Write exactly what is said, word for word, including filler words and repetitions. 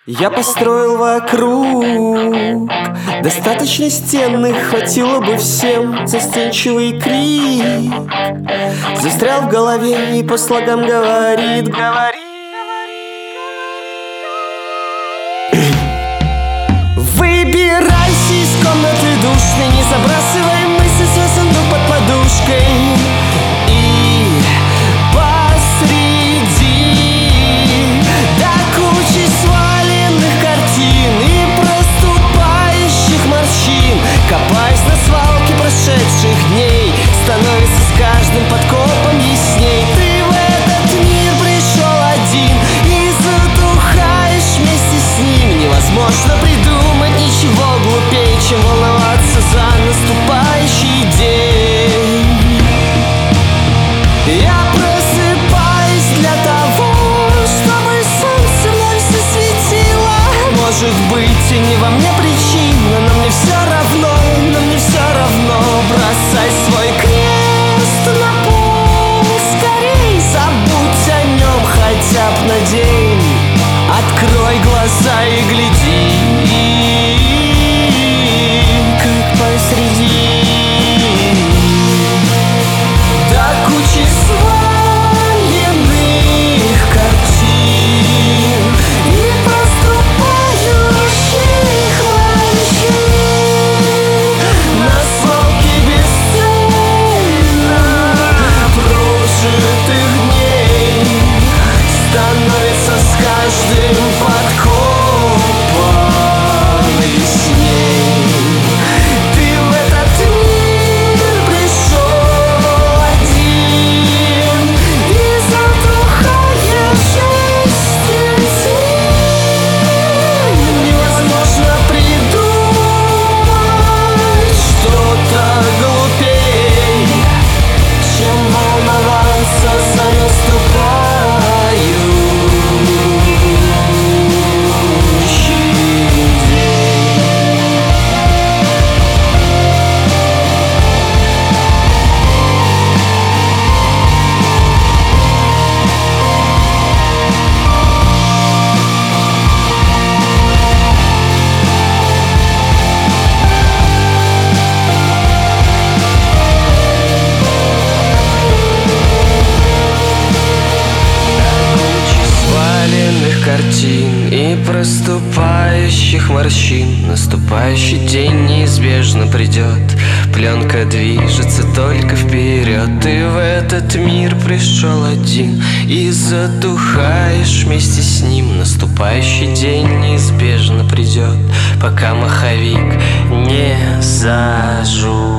Я построил вокруг достаточно стены, хватило бы всем. Застенчивый крик застрял в голове и по слогам говорит, говорит. Выбирайся из комнаты душной, не забрасывай мысли свой сундук под подушкой. И посреди до кучи сваленных картин и проступающих морщин, копаясь на свалке прошедших дней, становится с каждым подкопом ясней. Ты в этот мир пришел один и затухаешь вместе с ним. Невозможно придумать ничего глупее, чем волноваться за наступающий день. Я просыпаюсь для того, чтобы солнце вновь засветило. Может быть, и не во мне причина, но мне все равно, но мне все равно. Бросай свой крест на пол, скорей забудь о нем хотя бы на день. Открой глаза и гляди, как посреди до кучи сваленных картин и проступающих морщин на свалке бесцельно прожитых дней становится с каждым подкопом ясней. Ты в этот мир пришел один и затухаешь вместе с ним. Невозможно придумать что-то глупей, чем волноваться за наступающий день. Сваленных картин и проступающих морщин, наступающий день неизбежно придет. Пленка движется только вперед. Ты в этот мир пришел один и затухаешь вместе с ним. Наступающий день неизбежно придет, пока маховик не зажжет.